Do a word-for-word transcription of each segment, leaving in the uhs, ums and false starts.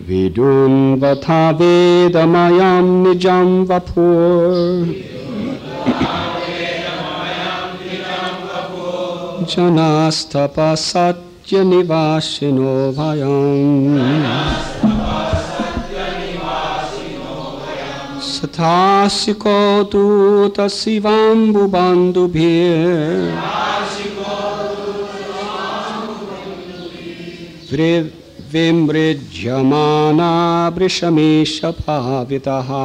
Vidun vatha vedamayam nijam vapur janastapa satya nivasino bhayam sathasiko duta sivambu bandubhir vimrijyamana vrishamesha bhavitaha.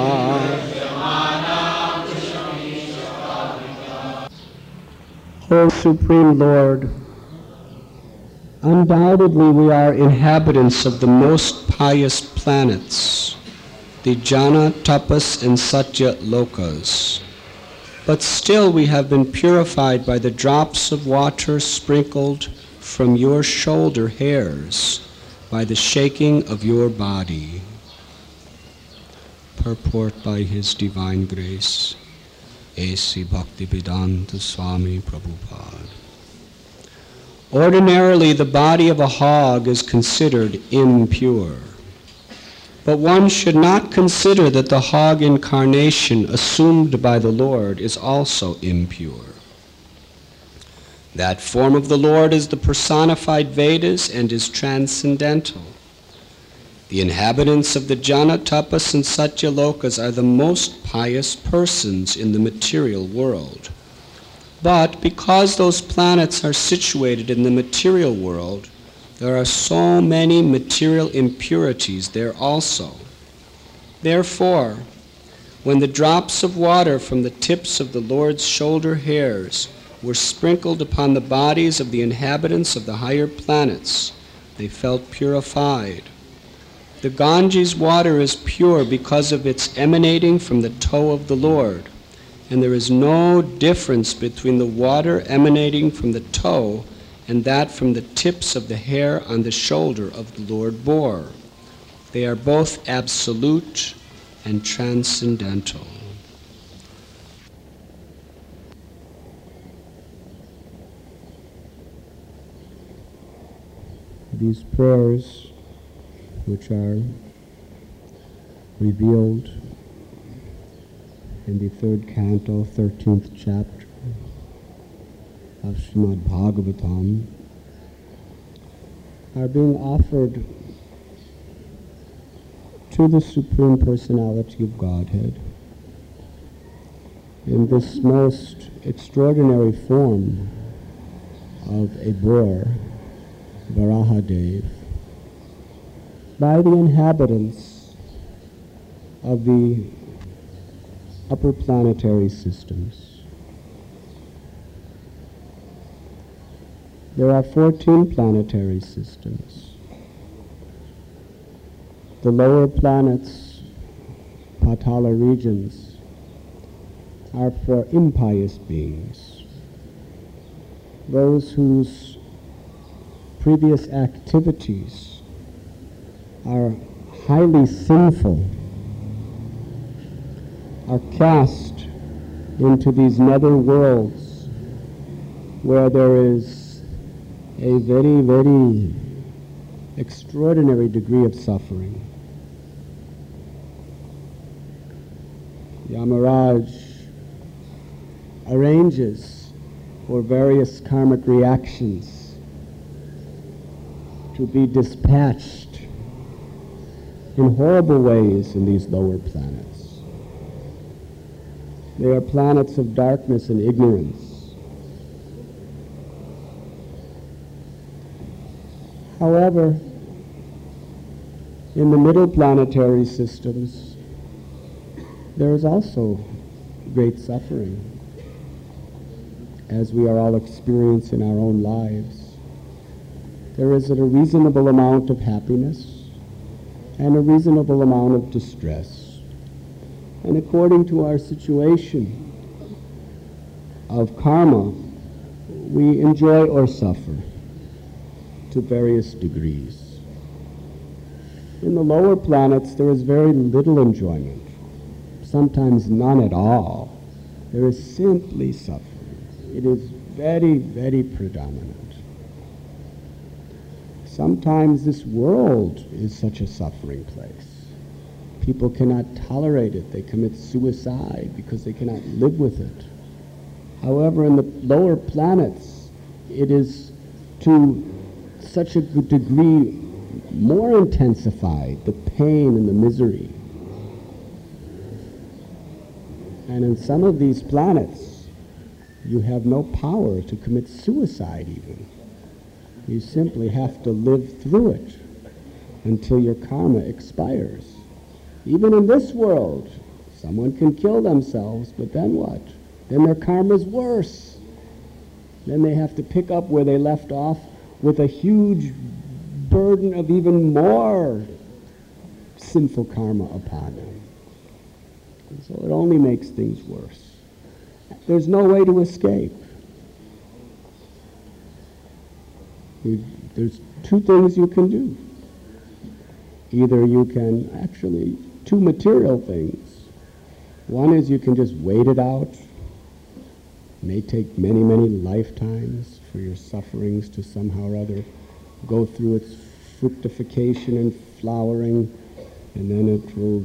O Supreme Lord, undoubtedly we are inhabitants of the most pious planets, the Jana, Tapas, and Satya Lokas. But still we have been purified by the drops of water sprinkled from your shoulder hairs by the shaking of your body. Purport by His Divine Grace, A C Bhaktivedanta Swami Prabhupada. Ordinarily, the body of a hog is considered impure. But one should not consider that the hog incarnation assumed by the Lord is also impure. That form of the Lord is the personified Vedas and is transcendental. The inhabitants of the Jana, Tapas, and Satya Lokas are the most pious persons in the material world. But because those planets are situated in the material world, there are so many material impurities there also. Therefore, when the drops of water from the tips of the Lord's shoulder hairs were sprinkled upon the bodies of the inhabitants of the higher planets, they felt purified. The Ganges water is pure because of its emanating from the toe of the Lord, and there is no difference between the water emanating from the toe and that from the tips of the hair on the shoulder of the Lord Boar. They are both absolute and transcendental. These prayers, which are revealed in the third canto, thirteenth chapter of Srimad Bhagavatam, are being offered to the Supreme Personality of Godhead in this most extraordinary form of a boar, Varahadev, by the inhabitants of the upper planetary systems. There are fourteen planetary systems. The lower planets, Patala regions, are for impious beings, those whose previous activities are highly sinful, are cast into these nether worlds where there is a very, very extraordinary degree of suffering. Yamaraj arranges for various karmic reactions to be dispatched in horrible ways in these lower planets. They are planets of darkness and ignorance. However, in the middle planetary systems, there is also great suffering, as we are all experiencing in our own lives. There is a reasonable amount of happiness and a reasonable amount of distress. And according to our situation of karma, we enjoy or suffer to various degrees. In the lower planets, there is very little enjoyment, sometimes none at all. There is simply suffering. It is very, very predominant. Sometimes this world is such a suffering place. People cannot tolerate it. They commit suicide because they cannot live with it. However, in the lower planets, it is to such a degree more intensified, the pain and the misery. And in some of these planets, you have no power to commit suicide even. You simply have to live through it until your karma expires. Even in this world, someone can kill themselves, but then what? Then their karma's worse. Then they have to pick up where they left off with a huge burden of even more sinful karma upon them. And so it only makes things worse. There's no way to escape. You, there's two things you can do. Either you can actually, two material things. One is you can just wait it out. It may take many, many lifetimes for your sufferings to somehow or other go through its fructification and flowering, and then it will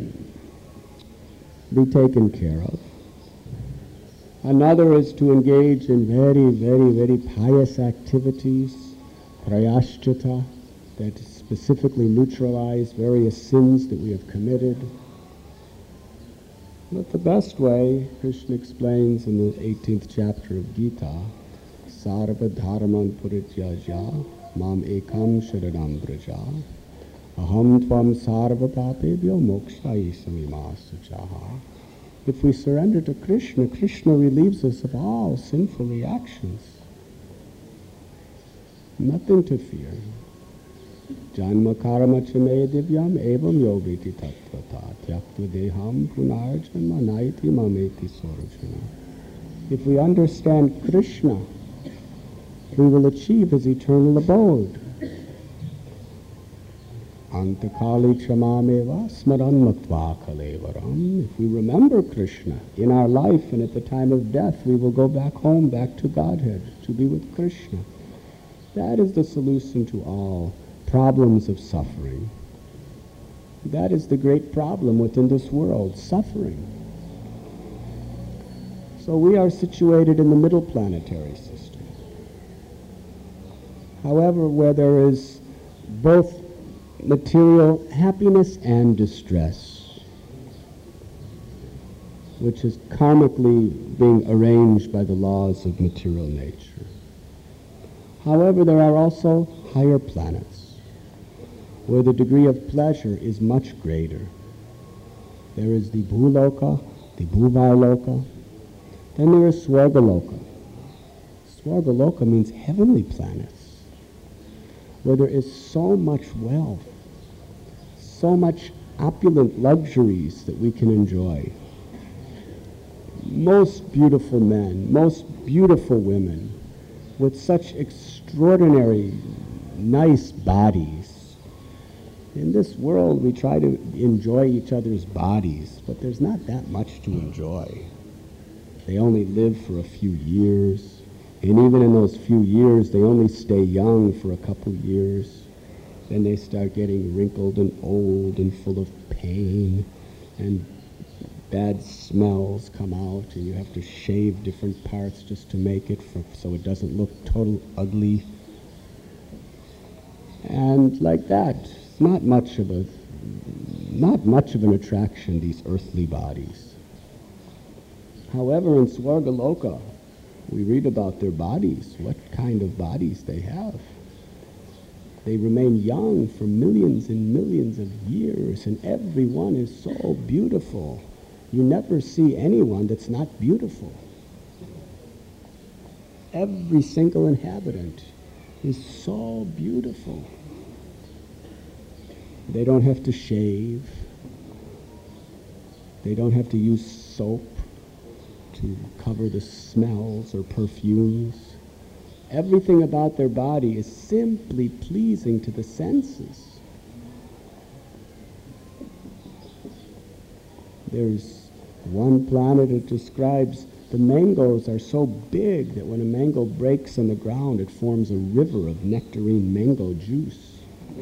be taken care of. Another is to engage in very, very, very pious activities, prayashchita, that specifically neutralize various sins that we have committed. But the best way, Krishna explains in the eighteenth chapter of Gita, sarva dharman purityajya mam ekam sharanam braja aham tvam sarva papebhyo mokshayisami masuchaha. If we surrender to Krishna, Krishna relieves us of all sinful reactions. Nothing to fear. Janma karma chame divyam evam yogiti tattvata tyaktva deham punarjanma naiti mameti sorajana. If we understand Krishna, we will achieve his eternal abode. Antakali chamameva smaran matva kalevaram. If we remember Krishna in our life and at the time of death, we will go back home, back to Godhead, to be with Krishna. That is the solution to all problems of suffering. That is the great problem within this world, suffering. So we are situated in the middle planetary system. However, where there is both material happiness and distress, which is karmically being arranged by the laws of material nature. However, there are also higher planets, where the degree of pleasure is much greater. There is the Bhuloka, the Bhuvarloka, then there is Swargaloka. Swargaloka means heavenly planets, where there is so much wealth, so much opulent luxuries that we can enjoy. Most beautiful men, most beautiful women, with such extraordinary, nice bodies. In this world, we try to enjoy each other's bodies, but there's not that much to enjoy. They only live for a few years, and even in those few years, they only stay young for a couple years. Then they start getting wrinkled and old and full of pain, and bad smells come out, and you have to shave different parts just to make it for, so it doesn't look total ugly. And like that, it's not much of a, not much of an attraction, these earthly bodies. However, in Swargaloka, we read about their bodies, what kind of bodies they have. They remain young for millions and millions of years, and everyone is so beautiful. You never see anyone that's not beautiful. Every single inhabitant is so beautiful. They don't have to shave. They don't have to use soap to cover the smells or perfumes. Everything about their body is simply pleasing to the senses. There's One planet, it describes the mangoes are so big that when a mango breaks on the ground, it forms a river of nectarine mango juice.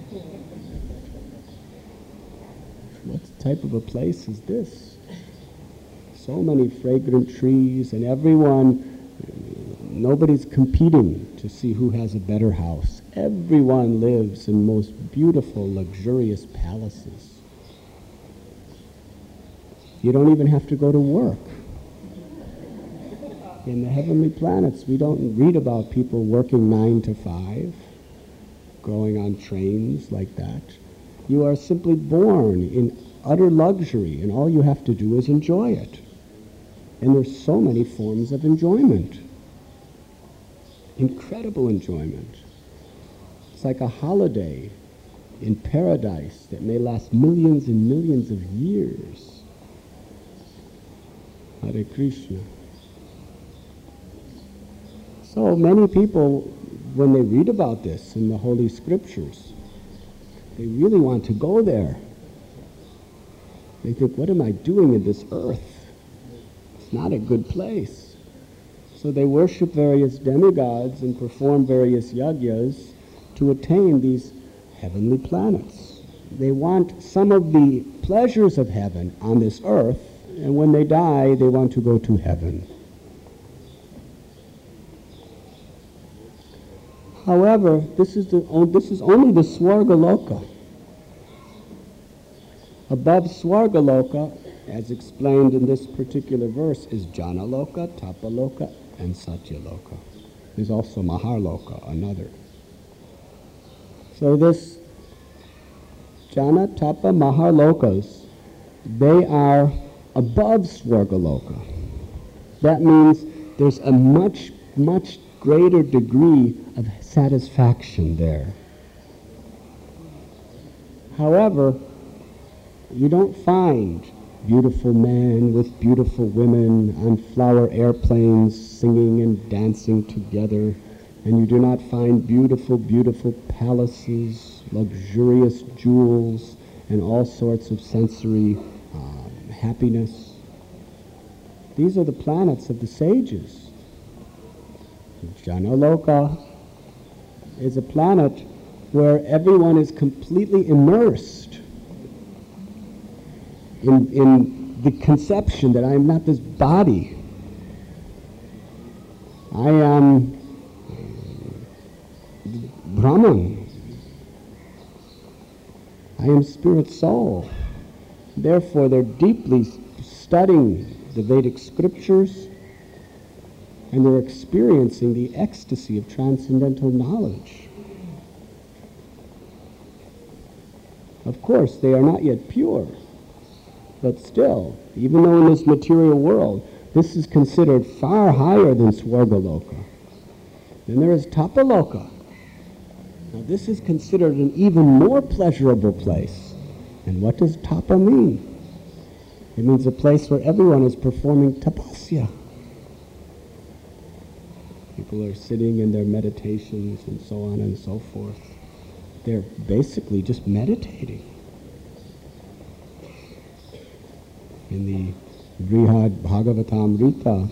What type of a place is this? So many fragrant trees, and everyone, nobody's competing to see who has a better house. Everyone lives in most beautiful, luxurious palaces. You don't even have to go to work. In the heavenly planets, we don't read about people working nine to five, growing on trains like that. You are simply born in utter luxury, and all you have to do is enjoy it. And there's so many forms of enjoyment. Incredible enjoyment. It's like a holiday in paradise that may last millions and millions of years. Hare Krishna. So many people, when they read about this in the Holy Scriptures, they really want to go there. They think, what am I doing in this earth? It's not a good place. So they worship various demigods and perform various yagyas to attain these heavenly planets. They want some of the pleasures of heaven on this earth, and when they die, they want to go to heaven. However, this is, the, this is only the Swargaloka. Above Swargaloka, as explained in this particular verse, is Janaloka, Tapaloka, and Satyaloka. There's also Maharloka, another. So this Jana, Tapa, Maharlokas, they are above Swargaloka. That means there's a much, much greater degree of satisfaction there. However, you don't find beautiful men with beautiful women on flower airplanes singing and dancing together, and you do not find beautiful, beautiful palaces, luxurious jewels, and all sorts of sensory um, happiness. These are the planets of the sages. Janaloka is a planet where everyone is completely immersed in, in the conception that I am not this body. I am Brahman. I am spirit soul. Therefore, they're deeply studying the Vedic scriptures, and they're experiencing the ecstasy of transcendental knowledge. Of course, they are not yet pure, but still, even though in this material world, this is considered far higher than Swargaloka. Then there is Tapaloka. Now this is considered an even more pleasurable place. And what does Tapa mean? It means a place where everyone is performing tapasya. People are sitting in their meditations and so on and so forth. They're basically just meditating. In the Brihad Bhagavatamrita,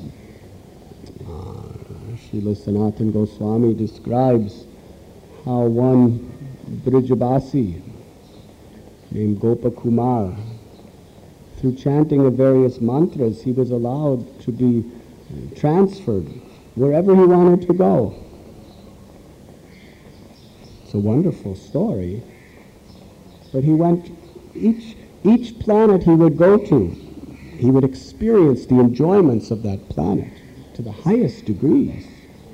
uh, Srila Sanatana Goswami describes how one Brijabasi named Gopakumar, through chanting of various mantras, he was allowed to be transferred wherever he wanted to go. It's a wonderful story. But he went, each, each planet he would go to, he would experience the enjoyments of that planet to the highest degrees.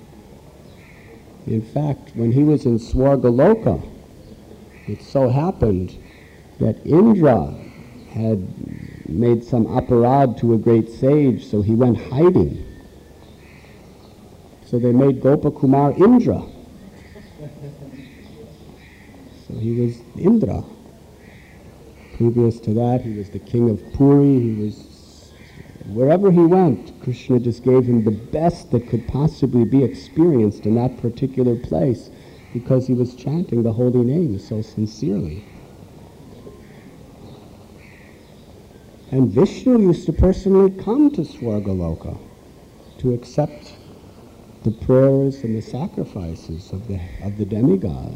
In fact, when he was in Swargaloka, it so happened that Indra had made some aparad to a great sage, so he went hiding. So they made Gopakumar Indra. So he was Indra. Previous to that, he was the king of Puri. He was, wherever he went, Krishna just gave him the best that could possibly be experienced in that particular place, because he was chanting the holy name so sincerely. And Vishnu used to personally come to Swargaloka to accept the prayers and the sacrifices of the, of the demigods.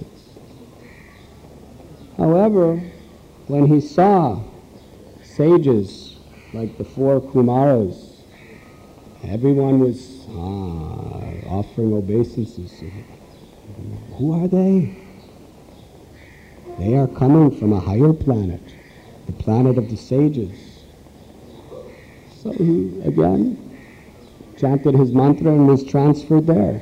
However, when he saw sages like the four Kumaras, everyone was ah, offering obeisances. Who are they? They are coming from a higher planet, the planet of the sages. So he, again, chanted his mantra and was transferred there.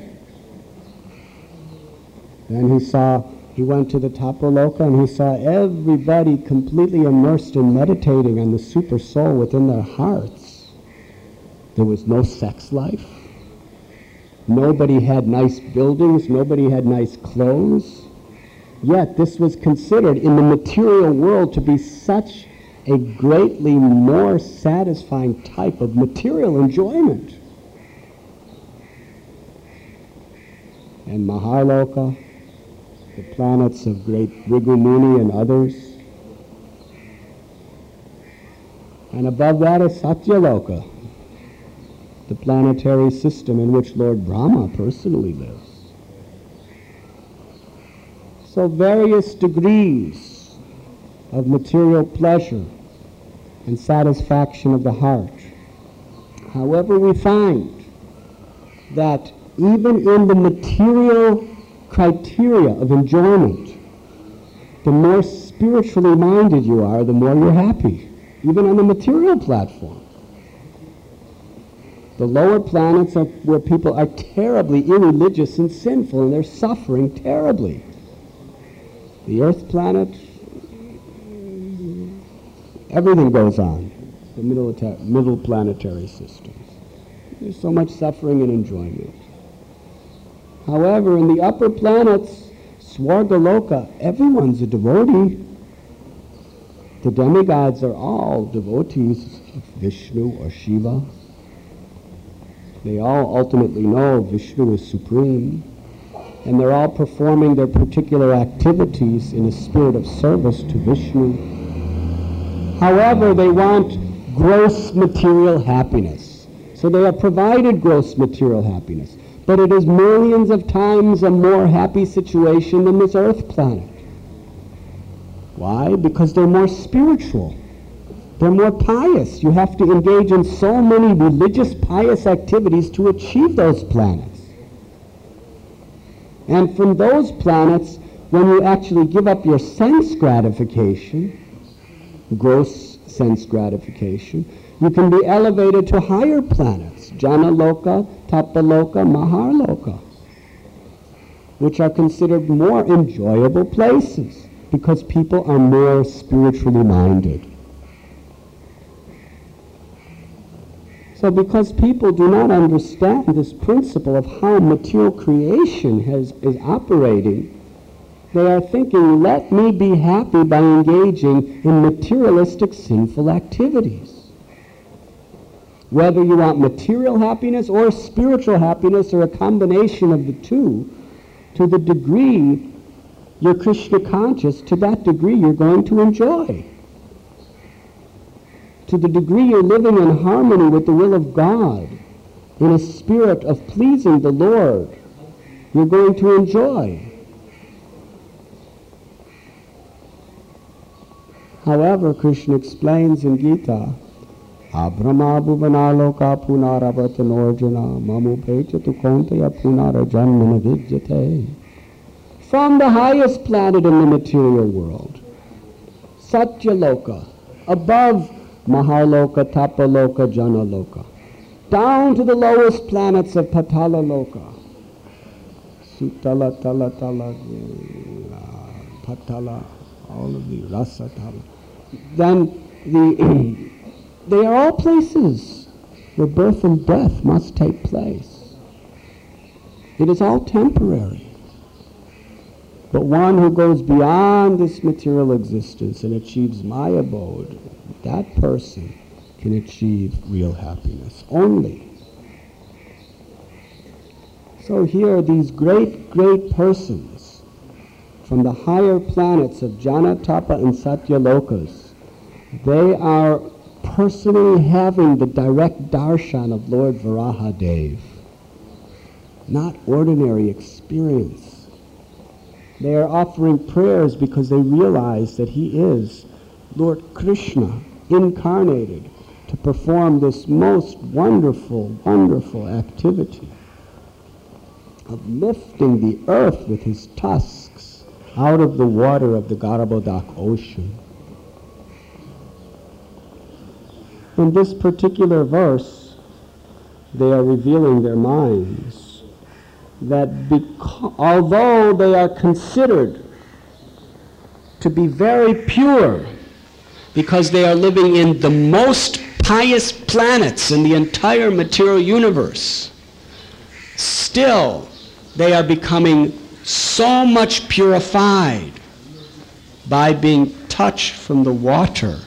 Then he saw, he went to the Tapaloka and he saw everybody completely immersed in meditating on the super soul within their hearts. There was no sex life. Nobody had nice buildings. Nobody had nice clothes. Yet this was considered in the material world to be such a greatly more satisfying type of material enjoyment. And Maharloka, the planets of great Bhrigu Muni and others. And above that is Satyaloka, the planetary system in which Lord Brahma personally lives. So various degrees of material pleasure and satisfaction of the heart. However, we find that even in the material criteria of enjoyment, the more spiritually minded you are, the more you're happy, even on the material platform. The lower planets are where people are terribly irreligious and sinful, and they're suffering terribly. The Earth planet, everything goes on, the middle, middle planetary systems. There's so much suffering and enjoyment. However, in the upper planets, Swargaloka, everyone's a devotee. The demigods are all devotees of Vishnu or Shiva. They all ultimately know Vishnu is supreme, and they're all performing their particular activities in a spirit of service to Vishnu. However, they want gross material happiness. So they are provided gross material happiness. But it is millions of times a more happy situation than this Earth planet. Why? Because they're more spiritual. They're more pious. You have to engage in so many religious, pious activities to achieve those planets. And from those planets, when you actually give up your sense gratification, gross sense gratification, you can be elevated to higher planets, Janaloka, Tapaloka, Maharloka, which are considered more enjoyable places because people are more spiritually minded. So because people do not understand this principle of how material creation has, is operating, they are thinking, let me be happy by engaging in materialistic sinful activities. Whether you want material happiness or spiritual happiness or a combination of the two, to the degree you're Krishna conscious, to that degree you're going to enjoy. To the degree you're living in harmony with the will of God, in a spirit of pleasing the Lord, you're going to enjoy. However, Krishna explains in Gita, Abrahma bhuvanaloka punaravatanoarjuna mamu pechatu kontaya punarajanmana vidyate. From the highest planet in the material world, Satyaloka, above Maharloka, Tapaloka, Janaloka, down to the lowest planets of Patalaloka, Sutala, Tala, Tala, Patala, all of the Rasatala. Then the they are all places where birth and death must take place. It is all temporary. But one who goes beyond this material existence and achieves my abode, that person can achieve real happiness only. So here, these great, great persons from the higher planets of Jana, Tapa, and Satyalokas, they are personally having the direct darshan of Lord Varahadev. Not ordinary experience. They are offering prayers because they realize that he is Lord Krishna incarnated to perform this most wonderful, wonderful activity of lifting the earth with his tusks out of the water of the Garbhodak ocean. In this particular verse, they are revealing their minds that beca- although they are considered to be very pure, because they are living in the most pious planets in the entire material universe, still they are becoming so much purified by being touched from the water,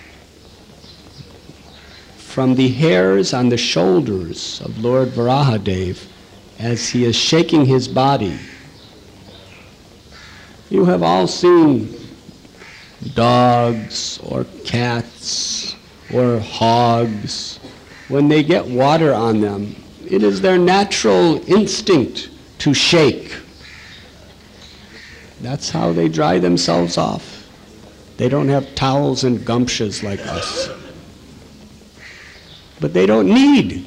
from the hairs on the shoulders of Lord Varahadev as he is shaking his body. You have all seen dogs or cats or hogs. When they get water on them, it is their natural instinct to shake. That's how they dry themselves off. They don't have towels and gumshoes like us. But they don't need.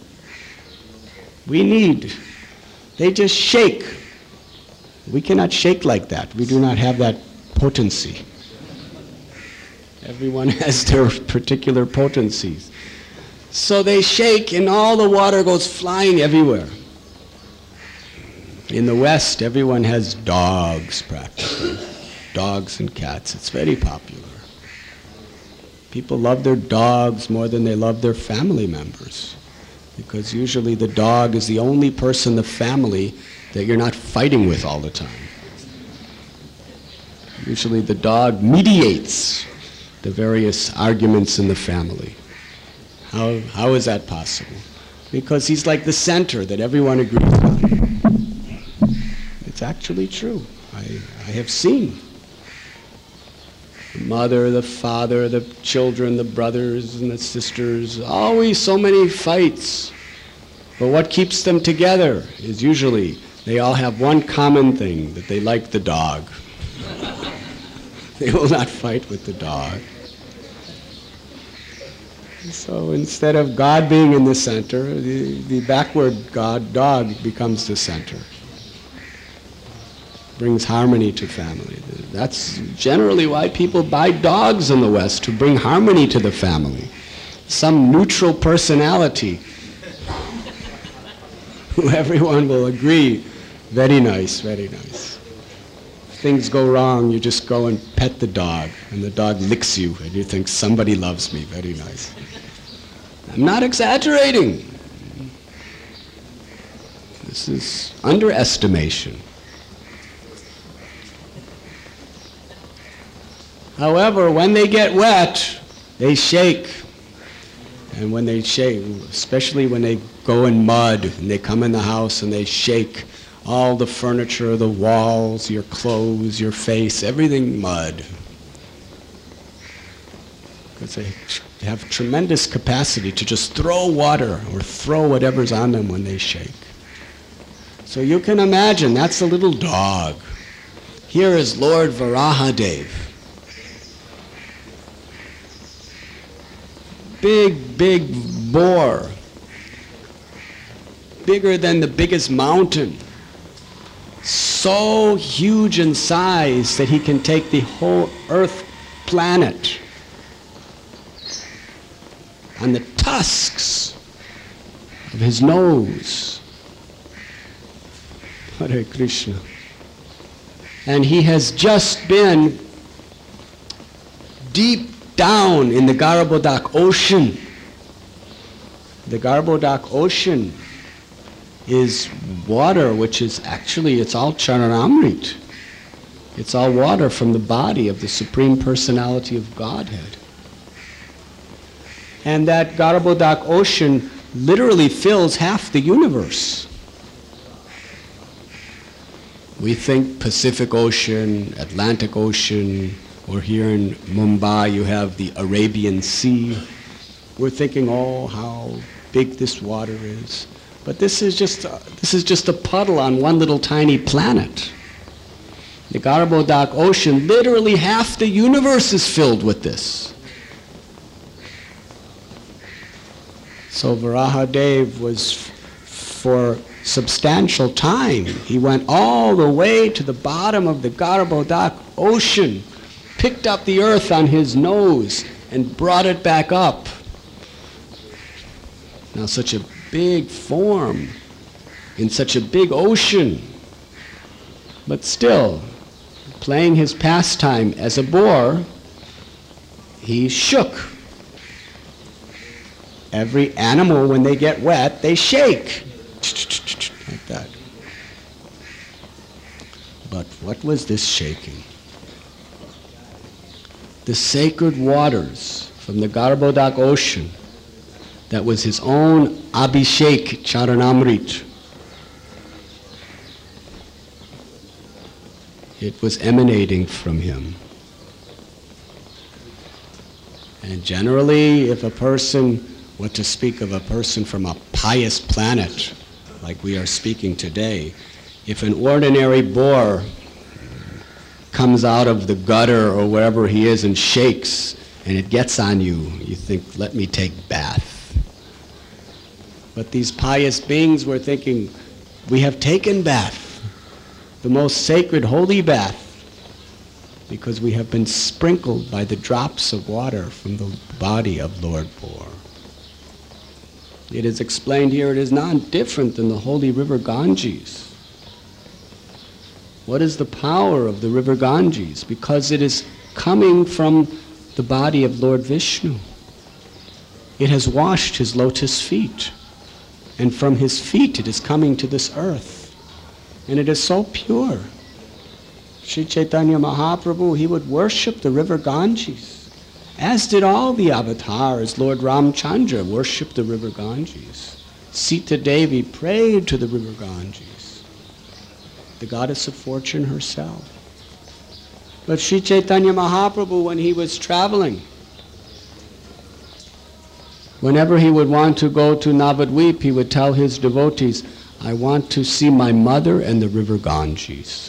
We need. They just shake. We cannot shake like that. We do not have that potency. Everyone has their particular potencies. So they shake and all the water goes flying everywhere. In the West, everyone has dogs practically. Dogs and cats. It's very popular. People love their dogs more than they love their family members, because usually the dog is the only person in the family that you're not fighting with all the time. Usually the dog mediates the various arguments in the family. How, how is that possible? Because he's like the center that everyone agrees on. It's actually true. I, I have seen. The mother, the father, the children, the brothers and the sisters, always so many fights. But what keeps them together is usually they all have one common thing, that they like the dog. They will not fight with the dog. So instead of God being in the center, the, the backward God, dog, becomes the center. Brings harmony to family. That's generally why people buy dogs in the West, to bring harmony to the family. Some neutral personality who everyone will agree, very nice, very nice. If things go wrong, you just go and pet the dog, and the dog licks you, and you think, somebody loves me, very nice. I'm not exaggerating. This is underestimation. However, when they get wet, they shake. And when they shake, especially when they go in mud and they come in the house and they shake all the furniture, the walls, your clothes, your face, everything mud. Because they have tremendous capacity to just throw water or throw whatever's on them when they shake. So you can imagine, that's a little dog. Here is Lord Varahadev. Big, big boar. Bigger than the biggest mountain. So huge in size that he can take the whole Earth planet on the tusks of his nose. Hare Krishna. And he has just been deep down in the Garbhodak ocean. The Garbhodak ocean is water, which is actually, it's all Charanamrit. It's all water from the body of the Supreme Personality of Godhead. And that Garbhodak ocean literally fills half the universe. We think Pacific Ocean, Atlantic Ocean, or here in Mumbai you have the Arabian Sea. we're thinking, oh, how big this water is. But this is just a, this is just a puddle on one little tiny planet. The Garbhodak Ocean, literally half the universe is filled with this. So Varahadev was, f- for substantial time, he went all the way to the bottom of the Garbhodak Ocean, picked up the earth on his nose, and brought it back up. Now such a big form, in such a big ocean, but still, playing his pastime as a boar, he shook. Every animal, when they get wet, they shake. Like that. But what was this shaking? The sacred waters from the Garbhodak Ocean, that was his own Abhishek Charanamrit. It was emanating from him. And generally, if a person, what to speak of a person from a pious planet, like we are speaking today, if an ordinary boar comes out of the gutter or wherever he is and shakes, and it gets on you, you think, let me take bath. But these pious beings were thinking, we have taken bath, the most sacred holy bath, because we have been sprinkled by the drops of water from the body of Lord Boar. It is explained here, it is not different than the holy river Ganges. What is the power of the river Ganges? Because it is coming from the body of Lord Vishnu. It has washed his lotus feet, and from his feet it is coming to this earth. And it is so pure. Sri Chaitanya Mahaprabhu, he would worship the river Ganges, as did all the avatars. Lord Ramchandra worshipped the river Ganges. Sita Devi prayed to the river Ganges, the goddess of fortune herself. But Sri Chaitanya Mahaprabhu, when he was traveling, whenever he would want to go to Navadvip, he would tell his devotees, I want to see my mother and the river Ganges.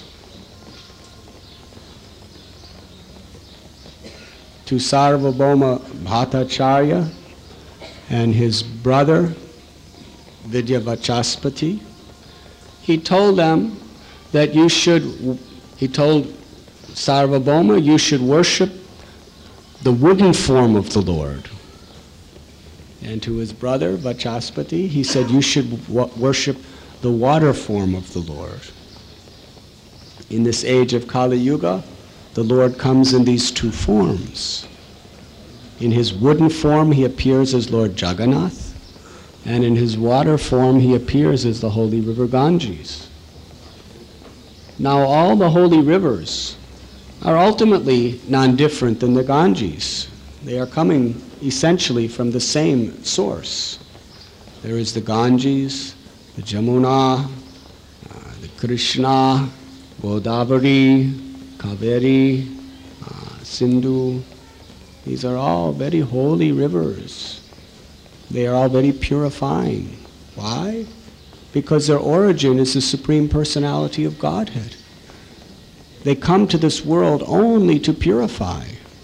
To Sarvabhauma Bhattacharya and his brother Vidyavachaspati, he told them that you should, he told Sarvabhauma, you should worship the wooden form of the Lord. And to his brother Vachaspati, he said, you should w- worship the water form of the Lord. In this age of Kali Yuga, the Lord comes in these two forms. In his wooden form, he appears as Lord Jagannath, and in his water form, he appears as the holy river Ganges. Now, all the holy rivers are ultimately non-different than the Ganges. They are coming essentially from the same source. There is the Ganges, the Jamuna, uh, the Krishna, Godavari, Kaveri, uh, Sindhu. These are all very holy rivers. They are all very purifying. Why? Because their origin is the Supreme Personality of Godhead. They come to this world only to purify.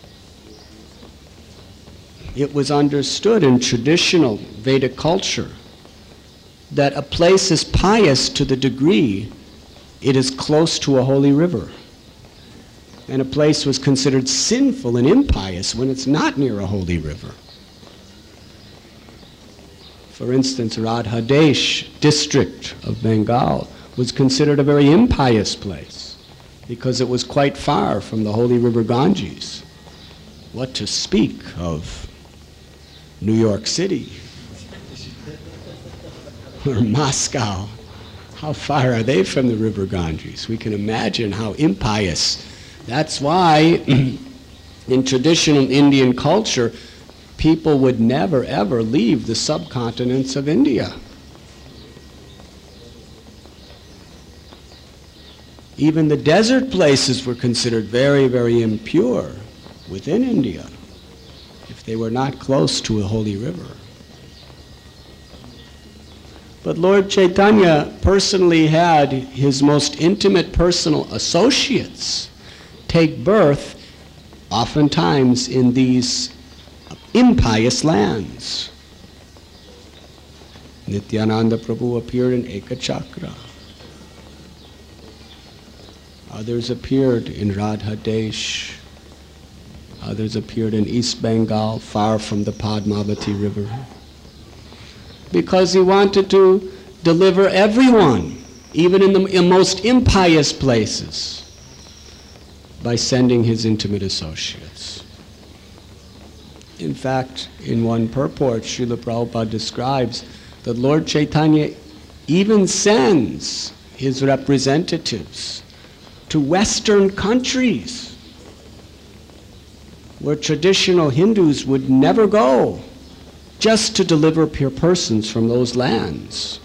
It was understood in traditional Vedic culture that a place is pious to the degree it is close to a holy river. And a place was considered sinful and impious when it's not near a holy river. For instance, Radhadesh district of Bengal was considered a very impious place because it was quite far from the holy river Ganges. What to speak of New York City or Moscow? How far are they from the river Ganges? We can imagine how impious. That's why in traditional Indian culture, people would never ever leave the subcontinents of India. Even the desert places were considered very, very impure within India. If They were not close to a holy river. But Lord Chaitanya personally had his most intimate personal associates take birth oftentimes in these impious lands. Nityananda Prabhu appeared in Ekachakra. Others appeared in Radhadesh. Others appeared in East Bengal, far from the Padmavati River. Because he wanted to deliver everyone, even in the most impious places, by sending his intimate associates. In fact, in one purport, Srila Prabhupada describes that Lord Chaitanya even sends his representatives to Western countries where traditional Hindus would never go, just to deliver pure persons from those lands.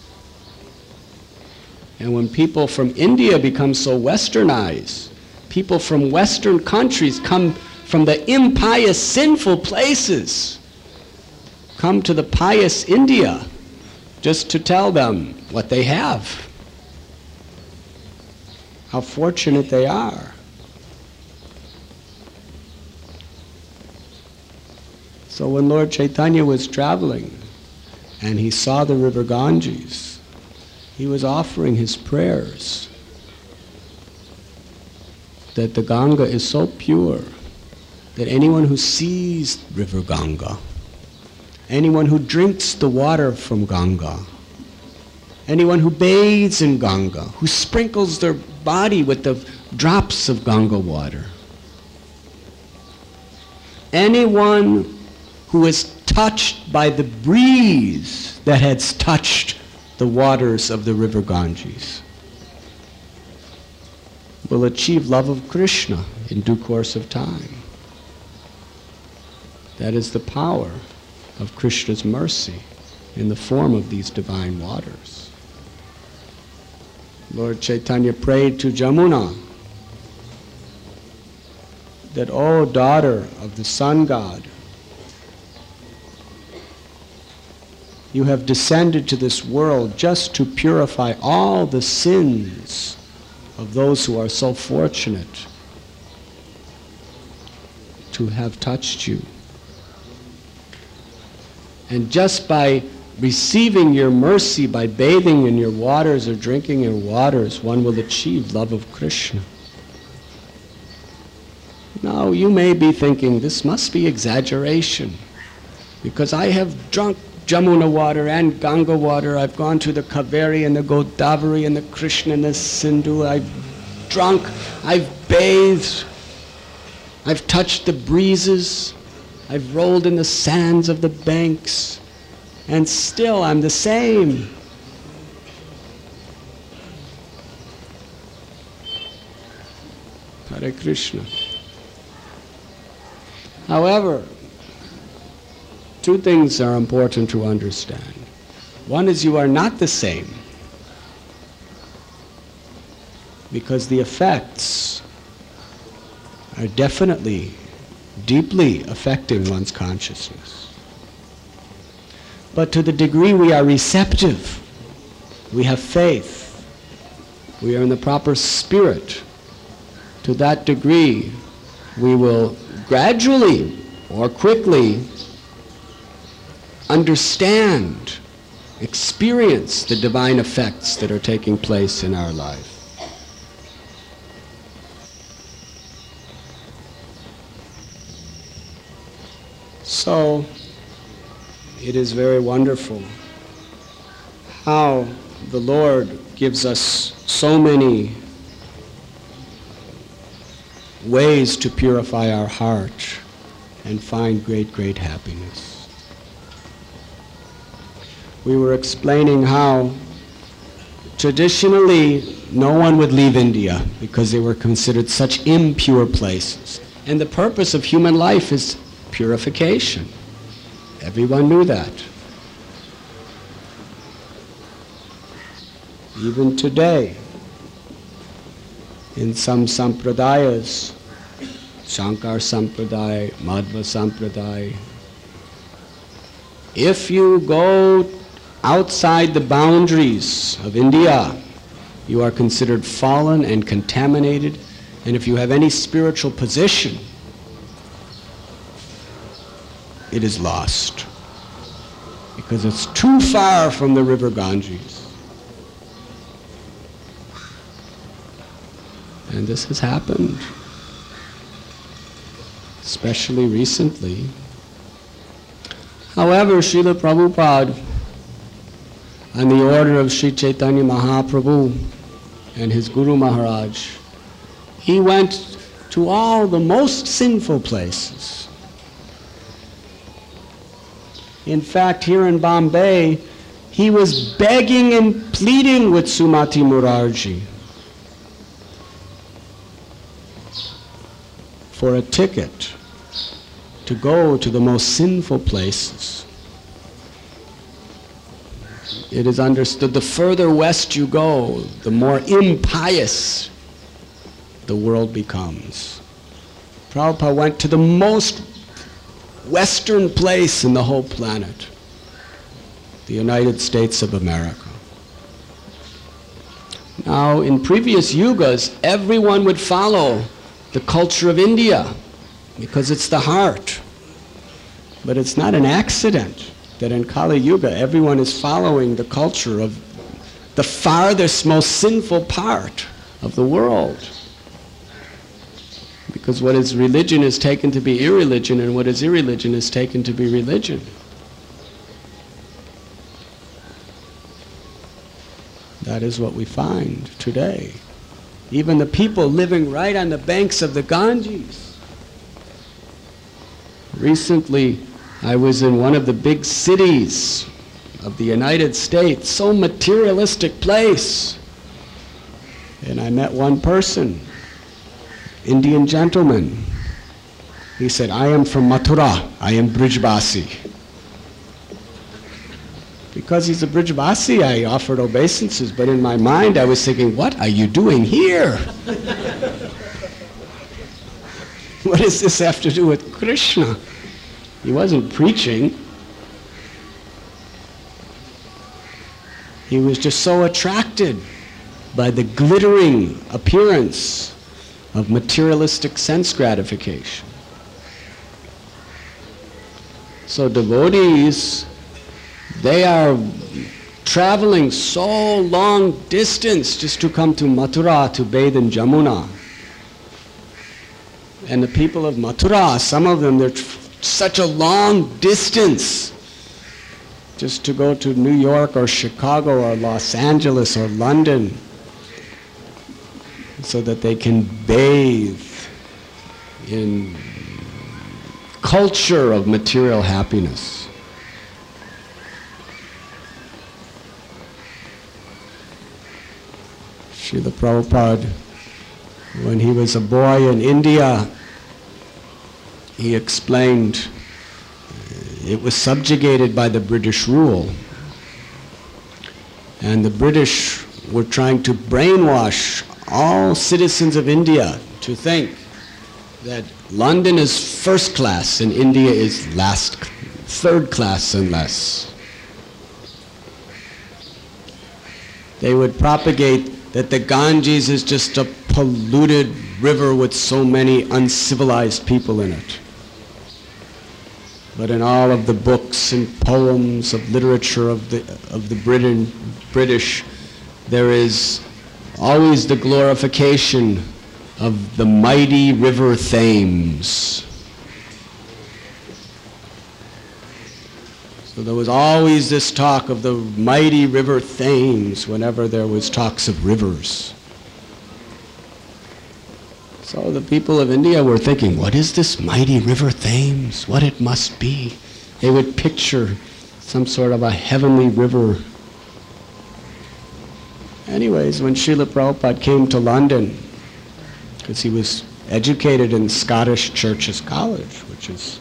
And when people from India become so westernized, people from Western countries come from the impious, sinful places, come to the pious India just to tell them what they have, how fortunate they are. So when Lord Chaitanya was traveling and he saw the river Ganges, he was offering his prayers that the Ganga is so pure that anyone who sees river Ganga, anyone who drinks the water from Ganga, anyone who bathes in Ganga, who sprinkles their body with the drops of Ganga water, anyone who is touched by the breeze that has touched the waters of the river Ganges, will achieve love of Krishna in due course of time. That is the power of Krishna's mercy in the form of these divine waters. Lord Chaitanya prayed to Jamuna that, O daughter of the sun god, you have descended to this world just to purify all the sins of those who are so fortunate to have touched you. And just by receiving your mercy, by bathing in your waters or drinking your waters, one will achieve love of Krishna. Now, you may be thinking, this must be exaggeration, because I have drunk Jamuna water and Ganga water. I've gone to the Kaveri and the Godavari and the Krishna and the Sindhu. I've drunk, I've bathed, I've touched the breezes, I've rolled in the sands of the banks, and still I'm the same. Hare Krishna. However, two things are important to understand. One is you are not the same, because the effects are definitely, deeply affecting one's consciousness. But to the degree we are receptive, we have faith, we are in the proper spirit, to that degree we will gradually or quickly understand, experience the divine effects that are taking place in our life. So, it is very wonderful how the Lord gives us so many ways to purify our heart and find great, great happiness. We were explaining how traditionally no one would leave India because they were considered such impure places. And the purpose of human life is purification. Everyone knew that. Even today, in some sampradayas, Shankar Sampradaya, Madhva Sampradaya, If you go outside the boundaries of India, you are considered fallen and contaminated, and if you have any spiritual position, it is lost, because it's too far from the river Ganges. And this has happened, especially recently. However, Srila Prabhupada, on the order of Sri Chaitanya Mahaprabhu and his Guru Maharaj, he went to all the most sinful places. In fact, here in Bombay, he was begging and pleading with Sumati Murarji for a ticket to go to the most sinful places. It is understood the further west you go, the more impious the world becomes. Prabhupada went to the most western place in the whole planet, the United States of America. Now, in previous yugas, everyone would follow the culture of India because it's the heart. But it's not an accident that in Kali Yuga everyone is following the culture of the farthest, most sinful part of the world. Because what is religion is taken to be irreligion, and what is irreligion is taken to be religion. That is what we find today. Even the people living right on the banks of the Ganges. Recently, I was in one of the big cities of the United States, so materialistic place. And I met one person, Indian gentleman. He said, I am from Mathura, I am Brijbasi. Because he's a Brijbasi, I offered obeisances, but in my mind I was thinking, what are you doing here? What does this have to do with Krishna? He wasn't preaching. He was just so attracted by the glittering appearance of materialistic sense gratification. So devotees, they are traveling so long distance just to come to Mathura to bathe in Jamuna. And the people of Mathura, some of them, they're tr- such a long distance just to go to New York or Chicago or Los Angeles or London so that they can bathe in culture of material happiness. Srila Prabhupada, when he was a boy in India, he explained it was subjugated by the British rule. And the British were trying to brainwash all citizens of India to think that London is first class and India is last, third class and less. They would propagate that the Ganges is just a polluted river with so many uncivilized people in it. But in all of the books and poems of literature of the, of the Britain, British, there is always the glorification of the mighty river Thames. So there was always this talk of the mighty river Thames whenever there was talks of rivers. So the people of India were thinking, what is this mighty river Thames? What it must be. They would picture some sort of a heavenly river. Anyways, when Srila Prabhupada came to London, because he was educated in Scottish Churches College, which is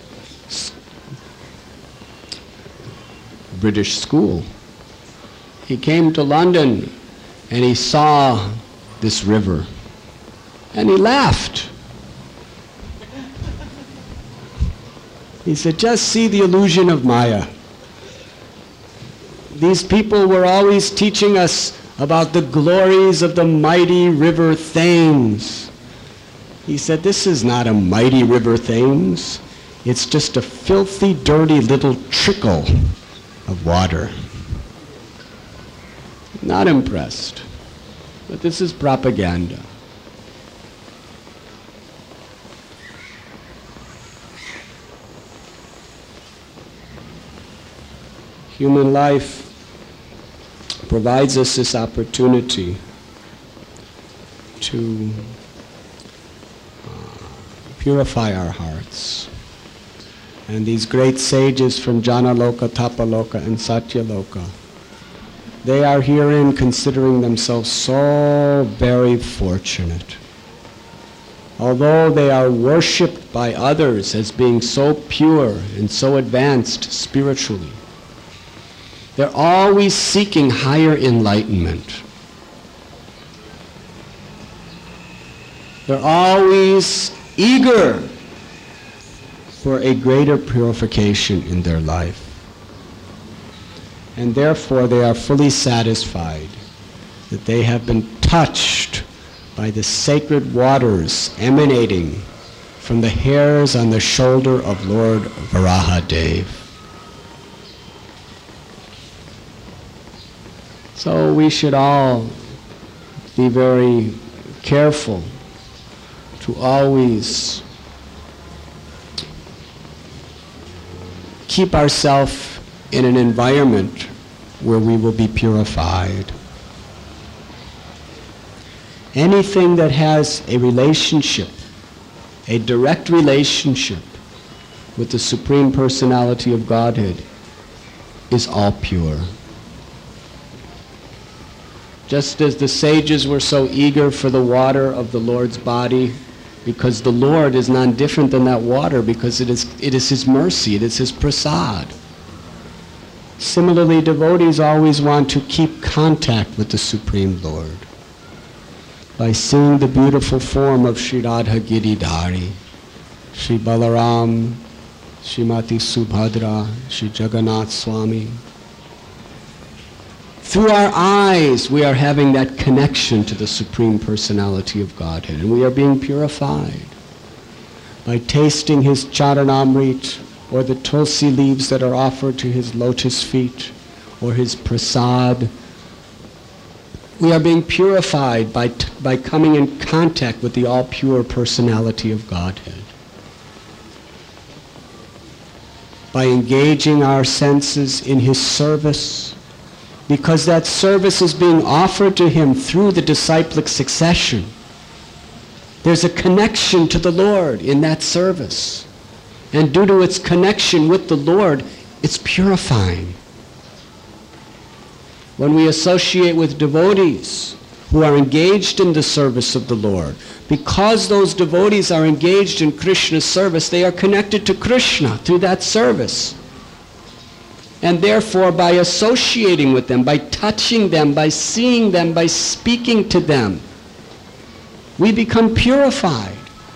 a British school, he came to London and he saw this river. And he laughed. He said, just see the illusion of Maya. these people were always teaching us about the glories of the mighty river Thames. He said, this is not a mighty river Thames. It's just a filthy, dirty little trickle of water. Not impressed. But this is propaganda. Human life provides us this opportunity to uh, purify our hearts. And these great sages from Janaloka, Tapaloka, and Satyaloka, they are herein considering themselves so very fortunate. Although they are worshipped by others as being so pure and so advanced spiritually, they're always seeking higher enlightenment. They're always eager for a greater purification in their life. And therefore they are fully satisfied that they have been touched by the sacred waters emanating from the hairs on the shoulder of Lord Varahadev. So we should all be very careful to always keep ourselves in an environment where we will be purified. Anything that has a relationship, a direct relationship with the Supreme Personality of Godhead is all pure. Just as the sages were so eager for the water of the Lord's body, because the Lord is none different than that water, because it is, it is His mercy, it is His prasad. Similarly, devotees always want to keep contact with the Supreme Lord by seeing the beautiful form of Sri Radha Giridhari, Sri Balaram, Srimati Subhadra, Sri Jagannath Swami. Through our eyes, we are having that connection to the Supreme Personality of Godhead, and we are being purified by tasting His charanamrit, or the tulsi leaves that are offered to His lotus feet, or His prasad. We are being purified by, t- by coming in contact with the all-pure Personality of Godhead. By engaging our senses in His service, because that service is being offered to Him through the disciplic succession. There's a connection to the Lord in that service. And due to its connection with the Lord, it's purifying. When we associate with devotees who are engaged in the service of the Lord, because those devotees are engaged in Krishna's service, they are connected to Krishna through that service. And therefore, by associating with them, by touching them, by seeing them, by speaking to them, we become purified.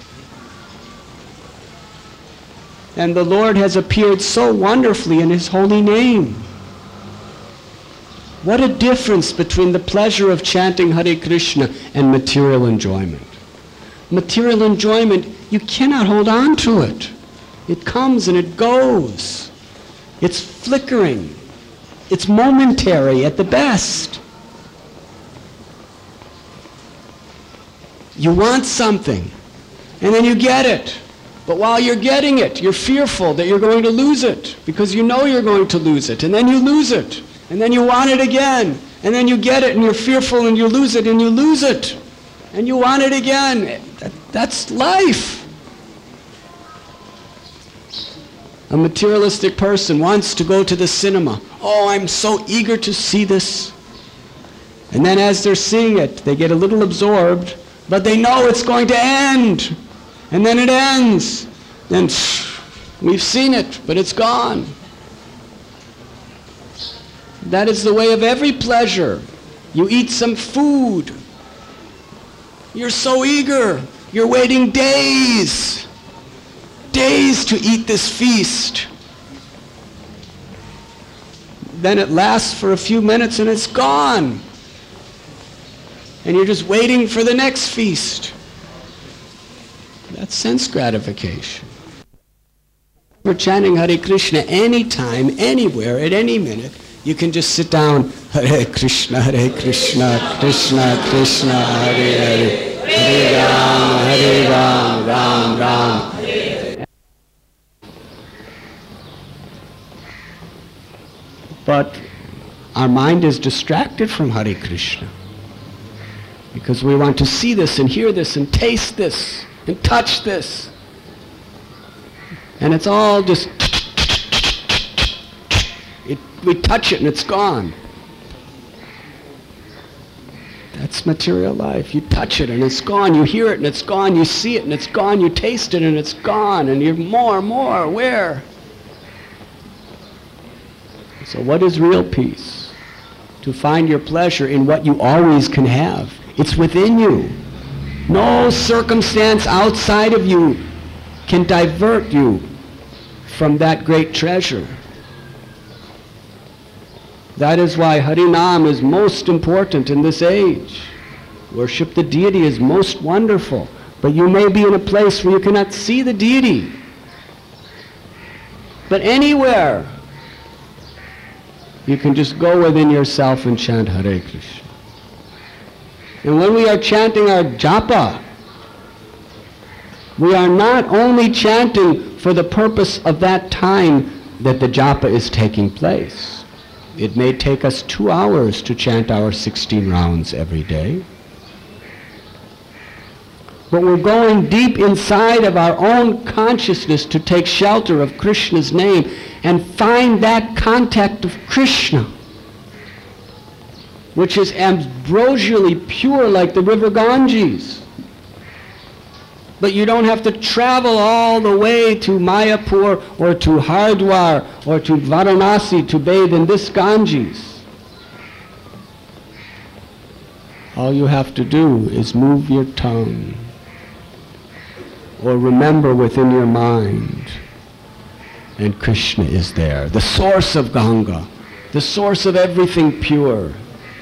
And the Lord has appeared so wonderfully in His holy name. What a difference between the pleasure of chanting Hare Krishna and material enjoyment. Material enjoyment, you cannot hold on to it. It comes and it goes. It's flickering. It's momentary at the best. You want something, and then you get it. But while you're getting it, you're fearful that you're going to lose it, because you know you're going to lose it, and then you lose it, and then you want it again, and then you get it, and you're fearful, and you lose it, and you lose it, and you want it again. That, that's life. A materialistic person wants to go to the cinema. Oh, I'm so eager to see this. And then as they're seeing it, they get a little absorbed, but they know it's going to end. And then it ends. Then we've seen it, but it's gone. That is the way of every pleasure. You eat some food. You're so eager. You're waiting days. Days to eat this feast. then it lasts for a few minutes and it's gone. And you're just waiting for the next feast. That's sense gratification. We're chanting Hare Krishna anytime, anywhere, at any minute. You can just sit down, Hare Krishna, Hare Krishna, Krishna Krishna, Hare Hare, Hare Ram, Hare Ram, Ram Ram. But our mind is distracted from Hare Krishna because we want to see this and hear this and taste this and touch this. And it's all just, it, we touch it and it's gone. That's material life. You touch it and it's gone. You hear it and it's gone. You see it and it's gone. You taste it and it's gone. And you're more, more, where? So what is real peace? To find your pleasure in what you always can have. It's within you. No circumstance outside of you can divert you from that great treasure. That is why Harinam is most important in this age. Worship the deity is most wonderful, but you may be in a place where you cannot see the deity. But anywhere, you can just go within yourself and chant Hare Krishna. And when we are chanting our japa, we are not only chanting for the purpose of that time that the japa is taking place. It may take us two hours to chant our sixteen rounds every day. But we're going deep inside of our own consciousness to take shelter of Krishna's name and find that contact of Krishna, which is ambrosially pure like the river Ganges. But you don't have to travel all the way to Mayapur or to Hardwar or to Varanasi to bathe in this Ganges. All you have to do is move your tongue or remember within your mind, and Krishna is there, the source of Ganga, the source of everything pure.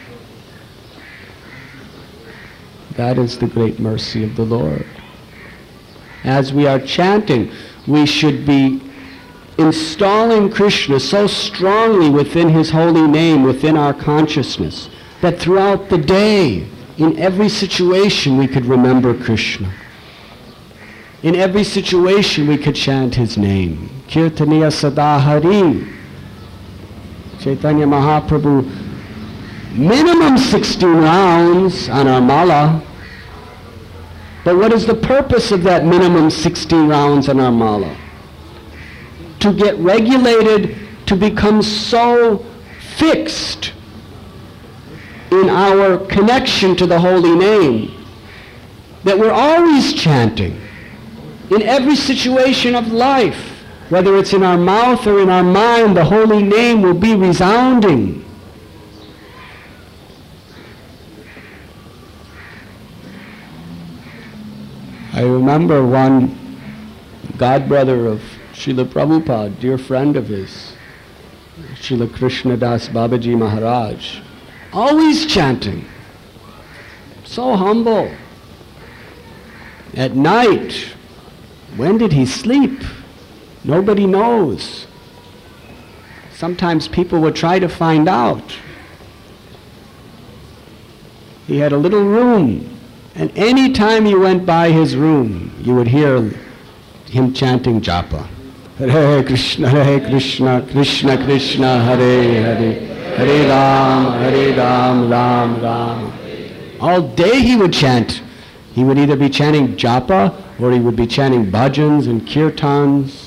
That is the great mercy of the Lord. As we are chanting, we should be installing Krishna so strongly within His holy name, within our consciousness, that throughout the day, in every situation, we could remember Krishna. In every situation, we could chant His name. Kirtaniya Sada Hari. Chaitanya Mahaprabhu, minimum sixteen rounds on our mala. But what is the purpose of that minimum sixteen rounds on our mala? To get regulated, to become so fixed in our connection to the holy name that we're always chanting in every situation of life. Whether it's in our mouth or in our mind, the holy name will be resounding. I remember one godbrother of Srila Prabhupada, dear friend of his, Srila Krishnadas Babaji Maharaj, always chanting, so humble. At night, when did he sleep? Nobody knows. Sometimes people would try to find out. He had a little room, and any time you went by his room, you would hear him chanting japa. Hare Krishna, Hare Krishna, Krishna Krishna, Hare Hare, Hare Ram, Hare Ram, Ram Ram. All day he would chant. He would either be chanting japa or he would be chanting bhajans and kirtans.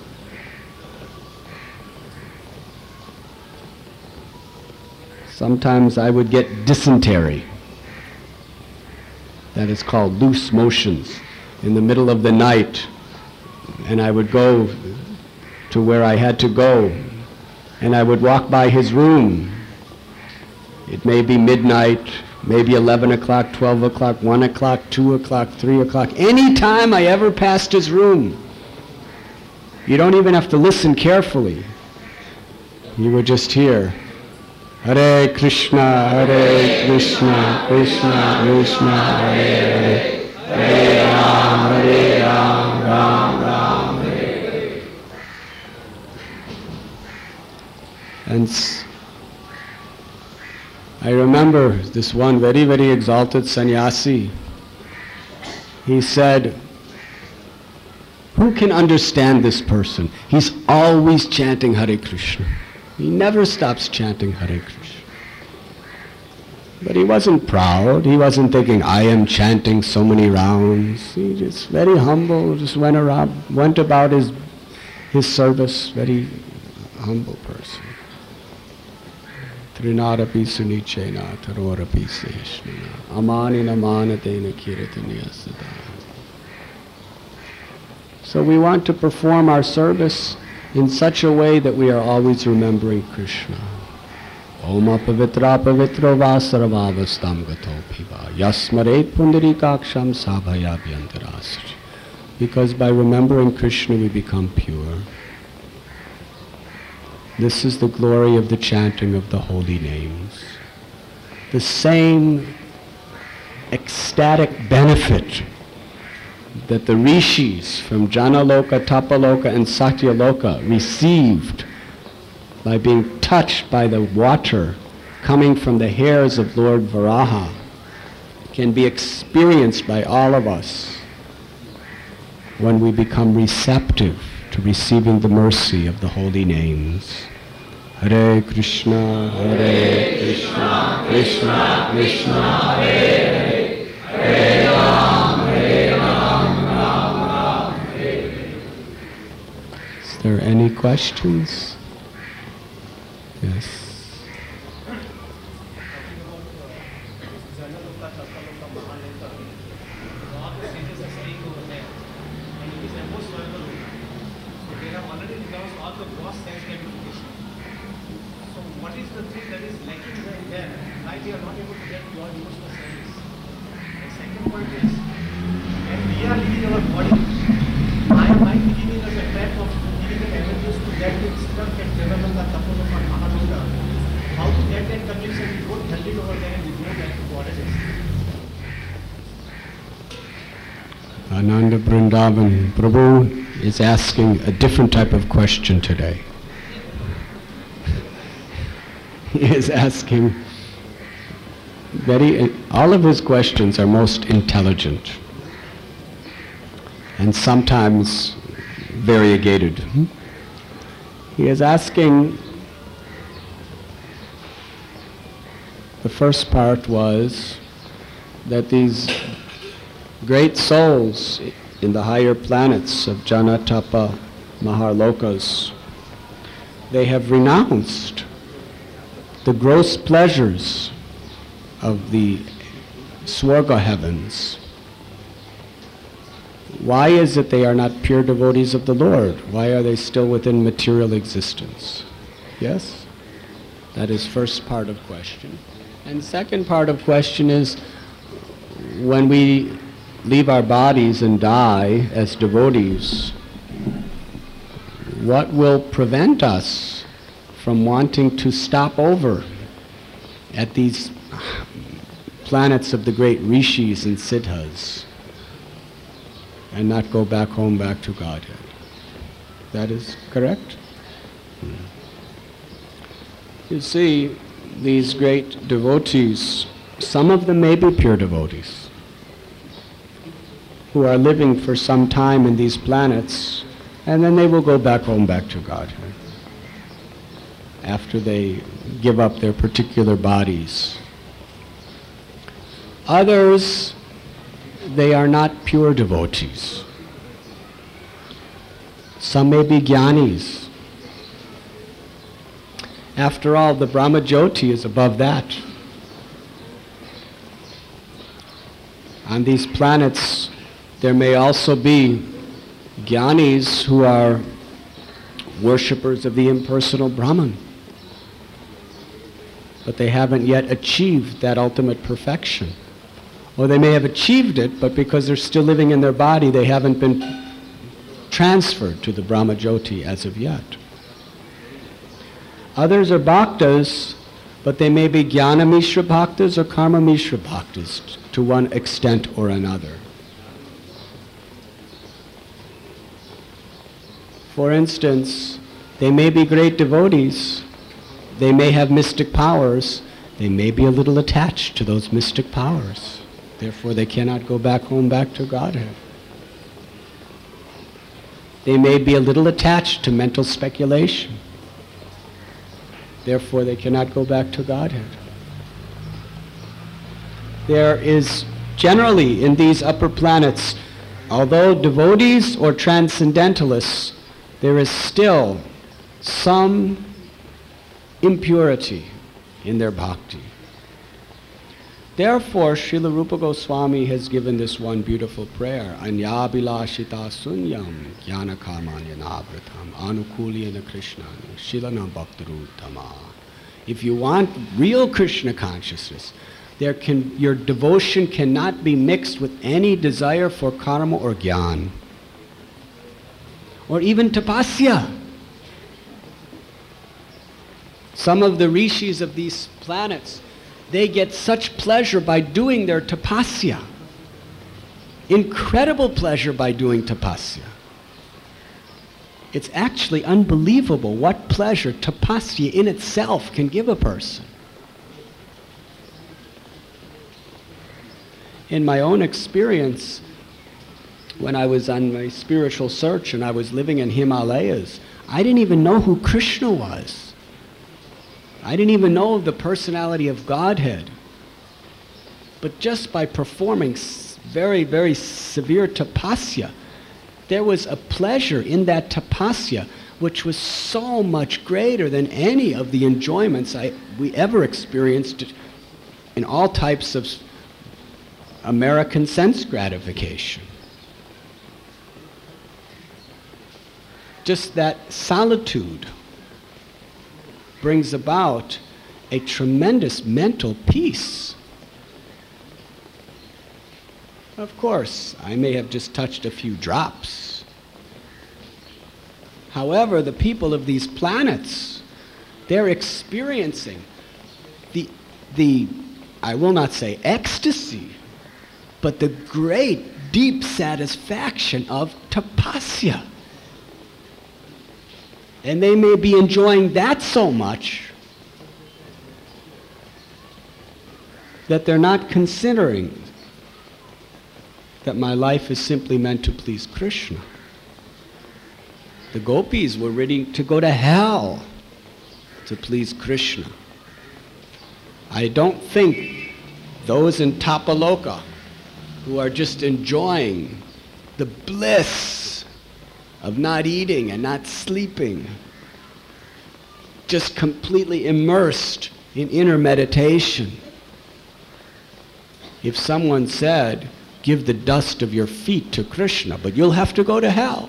Sometimes I would get dysentery. That is called loose motions in the middle of the night. And I would go to where I had to go. And I would walk by his room. It may be midnight, maybe eleven o'clock, twelve o'clock, one o'clock, two o'clock, three o'clock. Any time I ever passed his room. You don't even have to listen carefully. you would just hear, Hare Krishna, Hare Krishna, Krishna Krishna, Hare Hare, Hare Ram, Hare Ram, Ram Ram, Hare Hare. And s- I remember this one very, very exalted sannyasi. He said, who can understand this person? He's always chanting Hare Krishna. He never stops chanting Hare Krishna. But he wasn't proud. He wasn't thinking, I am chanting so many rounds. He just very humble, just went around, went about his, his service, very humble person. Trinarapi sunichena, tarorapi seshnana, amanina manatena kiratanya sada. So we want to perform our service in such a way that we are always remembering Krishna. Om apavitra pavitro vasarvavastam gato piva yasmaret pundarikaksham sabhayabhyantarasya. Because by remembering Krishna we become pure. This is the glory of the chanting of the holy names. The same ecstatic benefit that the rishis from Janaloka, Tapaloka, and Satyaloka received by being touched by the water coming from the hairs of Lord Varaha can be experienced by all of us when we become receptive to receiving the mercy of the holy names. Hare Krishna, Hare Krishna, Krishna Krishna, Hare Hare, Hare Ram, Hare Ram, Ram Ram, Hare Hare. Is there any questions? Yes. Ananda Vrindavan Prabhu is asking a different type of question today. He is asking very, all of his questions are most intelligent and sometimes variegated. He is asking, the first part was that these great souls in the higher planets of Jana, Tapa, Maharlokas, they have renounced the gross pleasures of the Swarga heavens. Why is it they are not pure devotees of the Lord? Why are they still within material existence? Yes? That is first part of question. And second part of question is, when we leave our bodies and die as devotees, what will prevent us from wanting to stop over at these planets of the great rishis and siddhas and not go back home, back to Godhead? That is correct? Hmm. You see, these great devotees, some of them may be pure devotees, who are living for some time in these planets, and then they will go back home, back to Godhead, after they give up their particular bodies. Others, they are not pure devotees. Some may be jnanis. After all, the Brahmajyoti is above that. On these planets, there may also be jnanis who are worshippers of the impersonal Brahman, but they haven't yet achieved that ultimate perfection. Or they may have achieved it, but because they're still living in their body, they haven't been transferred to the Brahmajyoti as of yet. Others are bhaktas, but they may be jnana mishra bhaktas or karma mishra bhaktas to one extent or another. For instance, they may be great devotees, they may have mystic powers, they may be a little attached to those mystic powers. Therefore, they cannot go back home, back to Godhead. They may be a little attached to mental speculation. Therefore, they cannot go back to Godhead. There is generally in these upper planets, although devotees or transcendentalists, there is still some impurity in their bhakti. Therefore, Srila Rupa Goswami has given this one beautiful prayer, Anyabhilashita sunyam jnana kamanya navratam anukulyana krishnanu shilana bhaktaruttama. If you want real Krishna consciousness, there can, your devotion cannot be mixed with any desire for karma or jnana, or even tapasya. Some of the rishis of these planets, they get such pleasure by doing their tapasya. Incredible pleasure by doing tapasya. It's actually unbelievable what pleasure tapasya in itself can give a person. In my own experience, when I was on my spiritual search and I was living in Himalayas, I didn't even know who Krishna was. I didn't even know the personality of Godhead. But just by performing very, very severe tapasya, there was a pleasure in that tapasya which was so much greater than any of the enjoyments I, we ever experienced in all types of American sense gratification. Just that solitude brings about a tremendous mental peace. Of course, I may have just touched a few drops. However, the people of these planets, they're experiencing the, the, I will not say ecstasy, but the great deep satisfaction of tapasya. And they may be enjoying that so much that they're not considering that my life is simply meant to please Krishna. The gopis were ready to go to hell to please Krishna. I don't think those in Tapaloka who are just enjoying the bliss of not eating and not sleeping, just completely immersed in inner meditation. If someone said, give the dust of your feet to Krishna, but you'll have to go to hell,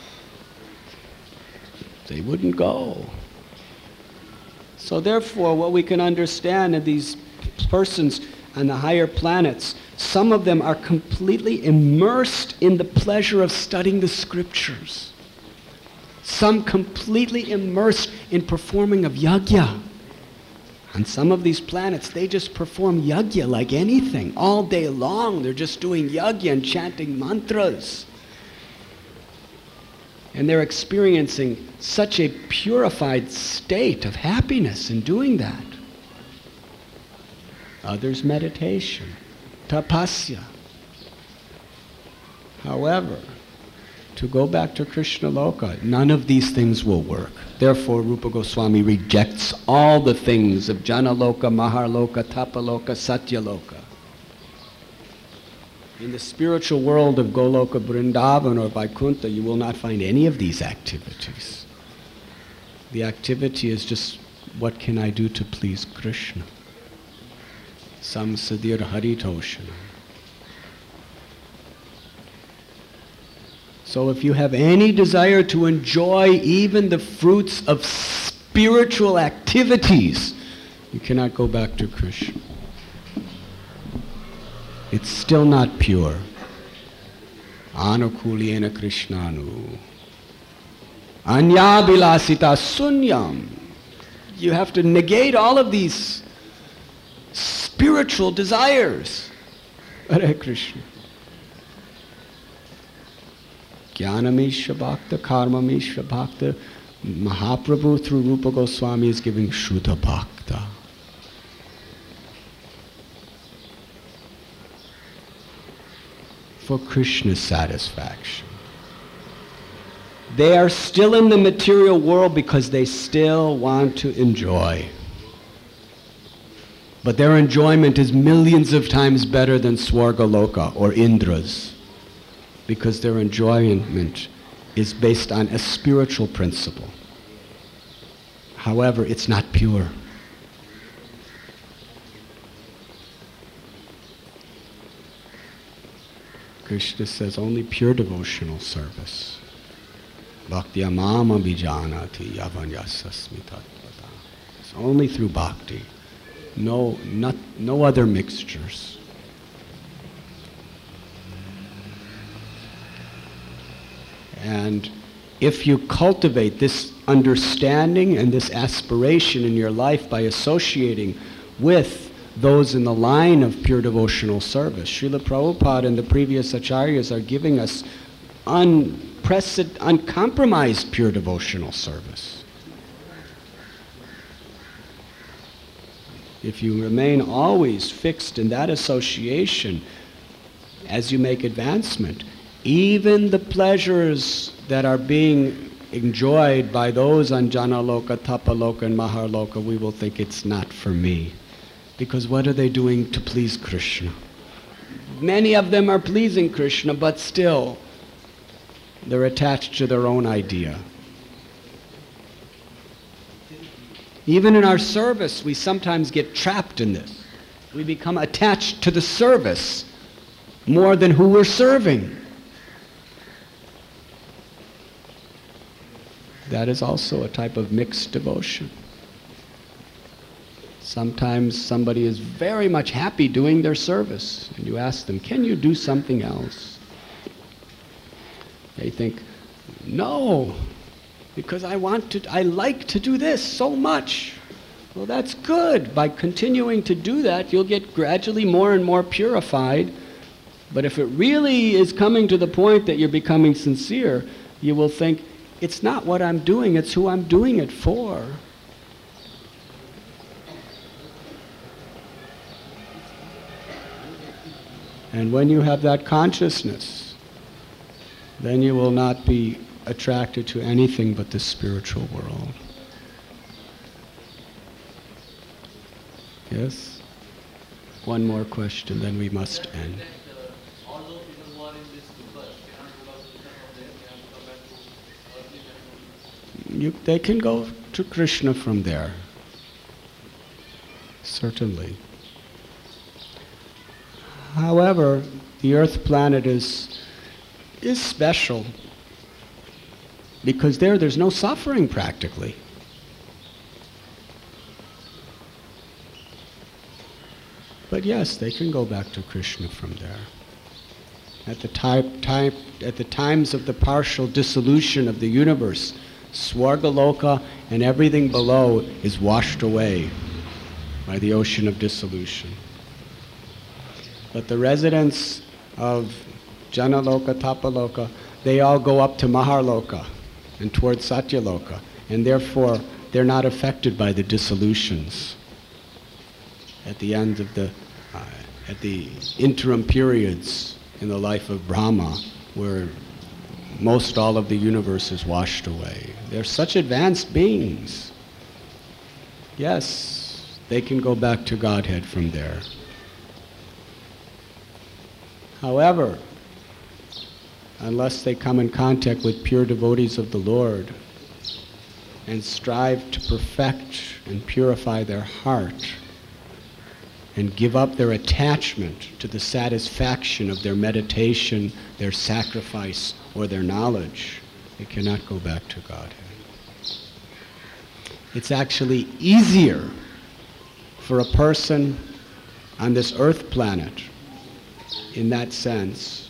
they wouldn't go. So therefore, what we can understand of these persons on the higher planets, some of them are completely immersed in the pleasure of studying the scriptures. Some completely immersed in performing of yajna. On some of these planets, they just perform yajna like anything. All day long, they're just doing yajna and chanting mantras. And they're experiencing such a purified state of happiness in doing that. Others, meditation, tapasya. However, to go back to Krishna Loka, none of these things will work. Therefore, Rupa Goswami rejects all the things of Jana Loka, Maharloka, Tapaloka, Satyaloka. In the spiritual world of Goloka, Vrindavan, or Vaikuntha, you will not find any of these activities. The activity is just, what can I do to please Krishna? Samsadir Haritoshana. So if you have any desire to enjoy even the fruits of spiritual activities, you cannot go back to Krishna. It's still not pure. Anukulyena Krishnanu. Anyabhilasita sunyam you have to negate all of these spiritual desires. Hare Krishna. Jnanamishra Bhakta, Karmamishra Bhakta. Mahaprabhu through Rupa Goswami is giving Shuddha Bhakta. For Krishna's satisfaction. They are still in the material world because they still want to enjoy. But their enjoyment is millions of times better than Swargaloka or Indra's, because their enjoyment is based on a spiritual principle. However, it's not pure. Krishna says only pure devotional service. Bhakti amama bijanati yavanyasasmi tatvata. It's only through bhakti. No, not, no other mixtures. And if you cultivate this understanding and this aspiration in your life by associating with those in the line of pure devotional service, Srila Prabhupada and the previous acharyas are giving us unprecedented, uncompromised pure devotional service. If you remain always fixed in that association as you make advancement, even the pleasures that are being enjoyed by those on Janaloka, Tapaloka, and Maharloka, we will think it's not for me. Because what are they doing to please Krishna? Many of them are pleasing Krishna, but still, they're attached to their own idea. Even in our service, we sometimes get trapped in this. We become attached to the service more than who we're serving. That is also a type of mixed devotion. Sometimes somebody is very much happy doing their service, and you ask them, can you do something else? They think, no, because I want to, I like to do this so much. Well, that's good. By continuing to do that, you'll get gradually more and more purified. But if it really is coming to the point that you're becoming sincere, you will think, it's not what I'm doing, it's who I'm doing it for. And when you have that consciousness, then you will not be attracted to anything but the spiritual world. Yes? One more question, then we must end. You, they can go to Krishna from there. Certainly. However, the earth planet is, is special because there, there's no suffering practically. But yes, they can go back to Krishna from there. At the, time, time, at the times of the partial dissolution of the universe, Swargaloka and everything below is washed away by the ocean of dissolution. But the residents of Janaloka, Tapaloka, they all go up to Maharloka and towards Satyaloka, and therefore they're not affected by the dissolutions at the end of the, uh, at the interim periods in the life of Brahma, where most all of the universe is washed away. They're such advanced beings. Yes, they can go back to Godhead from there. However, unless they come in contact with pure devotees of the Lord and strive to perfect and purify their heart and give up their attachment to the satisfaction of their meditation, their sacrifice, or their knowledge, they cannot go back to Godhead. It's actually easier for a person on this earth planet, in that sense,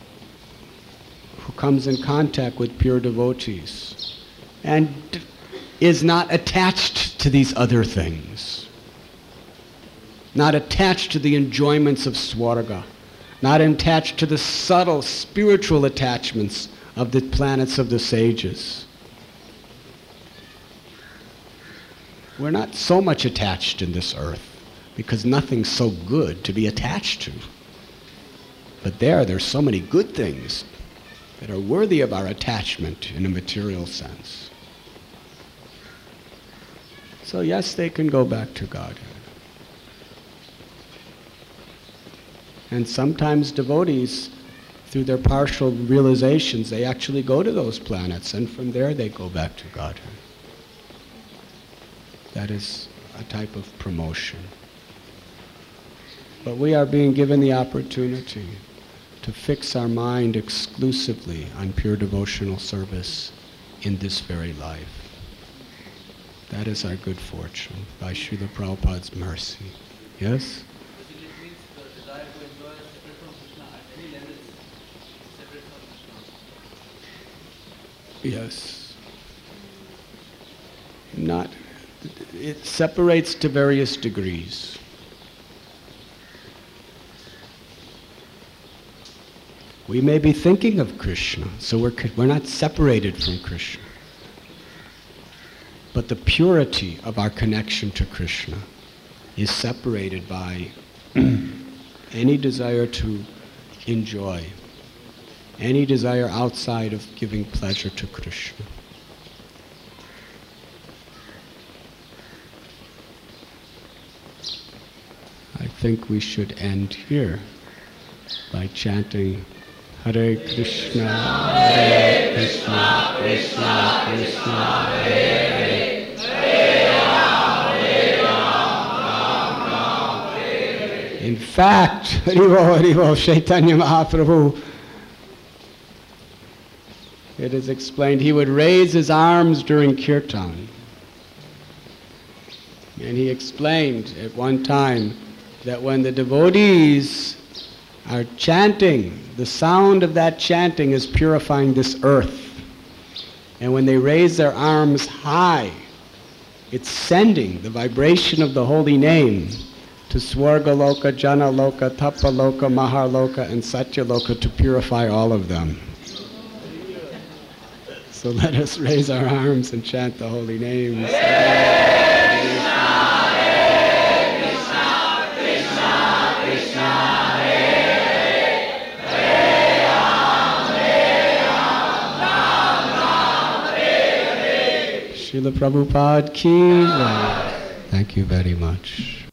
who comes in contact with pure devotees and d- is not attached to these other things, not attached to the enjoyments of Swarga, not attached to the subtle spiritual attachments of the planets of the sages. We're not so much attached in this earth because nothing's so good to be attached to. But there, there's so many good things that are worthy of our attachment in a material sense. So yes, they can go back to Godhead. And sometimes devotees, through their partial realizations, they actually go to those planets, and from there they go back to Godhead. That is a type of promotion. But we are being given the opportunity to fix our mind exclusively on pure devotional service in this very life. That is our good fortune, by Srila Prabhupada's mercy. Yes? It means the desire to enjoy is separate from Krishna at any level is separate from Krishna. Yes. Not, it separates to various degrees. We may be thinking of Krishna, so we're, we're not separated from Krishna. But the purity of our connection to Krishna is separated by any desire to enjoy, any desire outside of giving pleasure to Krishna. I think we should end here by chanting Hare Krishna, Hare Krishna, Krishna Krishna, Hare Hare, Hare Ram, Hare Ram, Ram Ram, Hare Hare. In fact, Haribo, Haribo, Chaitanya Mahaprabhu, it is explained, he would raise his arms during kirtan. And he explained at one time that when the devotees are chanting, the sound of that chanting is purifying this earth. And when they raise their arms high, it's sending the vibration of the holy name to Swargaloka, Janaloka, Tapaloka, Maharloka, and Satyaloka to purify all of them. So let us raise our arms and chant the holy names. Srila Prabhupada ki jai. Thank you very much.